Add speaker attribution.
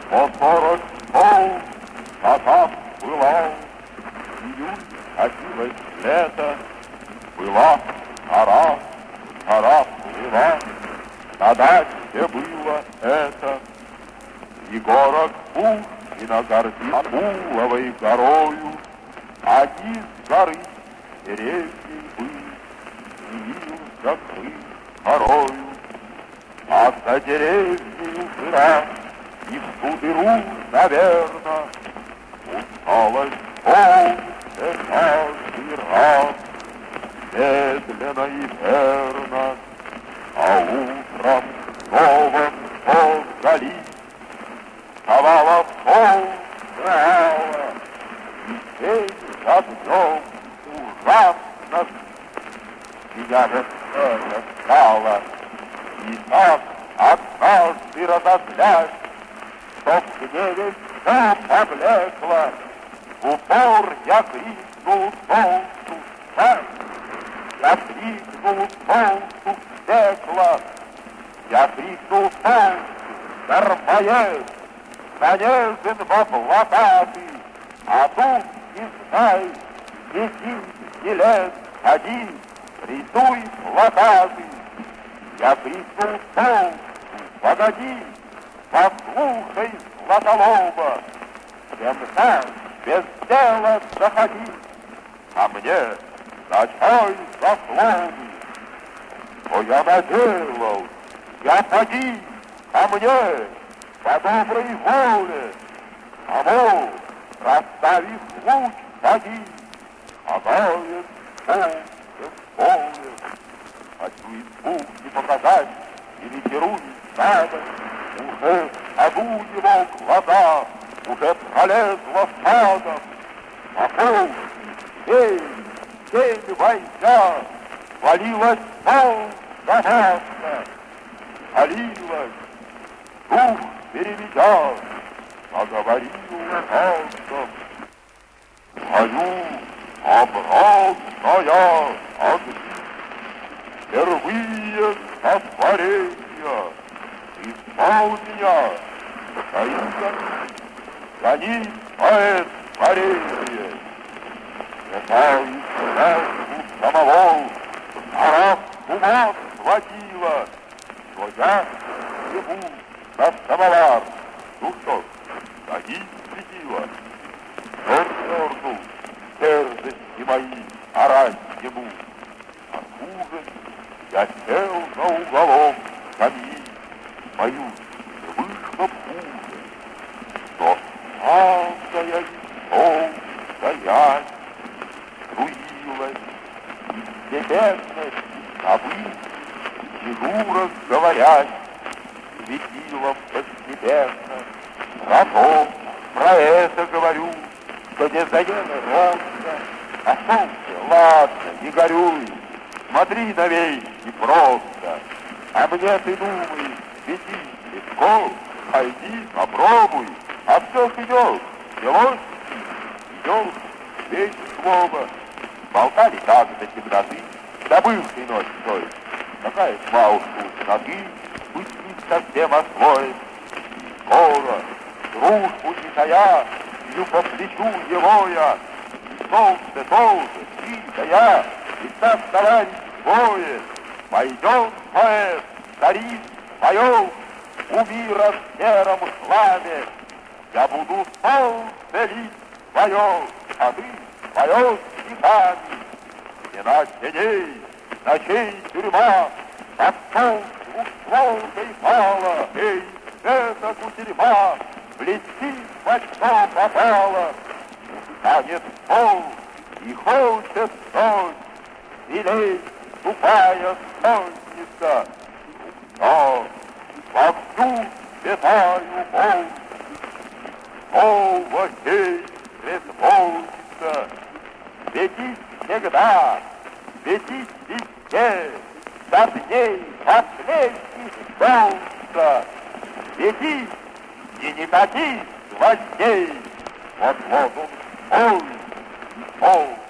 Speaker 1: По 40 пол шатав пылал, июнь катилось лето, была жара, жара плыла, на даче было это. И город Пушкина гордит Акуловой горою, а низ горы деревьев был, явился крым порою. А за деревнею жира, и в ту дыру, наверно, усталость полнится каждый раз, медленно и верно, а утром снова вдали вставала полная, и тень за днем ужасно меня же это стало. И так однажды разозлясь, что в гневе все поблекло, в упор я крикнул солнцу «Шаг!» Я крикнул солнцу в стекло, я крикнул солнцу «Дармоед! Занежен в облакаты, а тут не знай, лети, не лез, ходи, рисуй плакаты!» Я крикнул солнцу «Погоди! Послушай, Златолоба! Всем так без дела заходи, а мне за чай заслуги! Что я наделал? Я поди, а мне по доброй воле, кому, расставив луч, поди, озарит солнце поле. Хочу испуг не показать или герой сада, уже аду его глаза, уже пролезла садом. Вокруг тень война, валилась солнце масса, валилась, дух переведя, заговорила голосом. Мою обратная огни, впервые сотворения, исполнения, таится, гони поэт творение. Летает сверху самого, жара с ума схватила, что я ему на самовар. Ну что ж, гони светила, чернёрну, дерзости мои, орать ему. Откуда я сел на уголок скамьи, мою вышло хуже, что самая листом стоять струилась, и степенность обычай, фигура говорять, светилом постепенно. Потом про это говорю, что не заело ровно, а солнце, ладно, не горюй, смотри на вещи просто, а мне ты думаешь, свети легко, пойди, попробуй, а все идешь, делось, идешь, весь слово. Болтали так до темноты, до бывшей ночи, то есть, какая тьма уж тут ноги, быть не совсем освоит. Скоро, дружбу не тая, бью по плечу его я, и солнце тоже, ты да я, и так товарищ двое, пойдем, поэт, царит, поем, у мира в сером славе, я буду солнце лить свое, а ты поешь стихами. Иначе дней, ночей тюрьма, под солнцем волкой пала, эй, эта кутерьма, блестит, во что попала. Станет пол, и хочет ночь, силей тупая сонница. Но вовсю светаю боль, снова день предволнится. Светить всегда, светить везде, до дней последних солнца. Светить и никаких гвоздей. Вот он, ой, ой.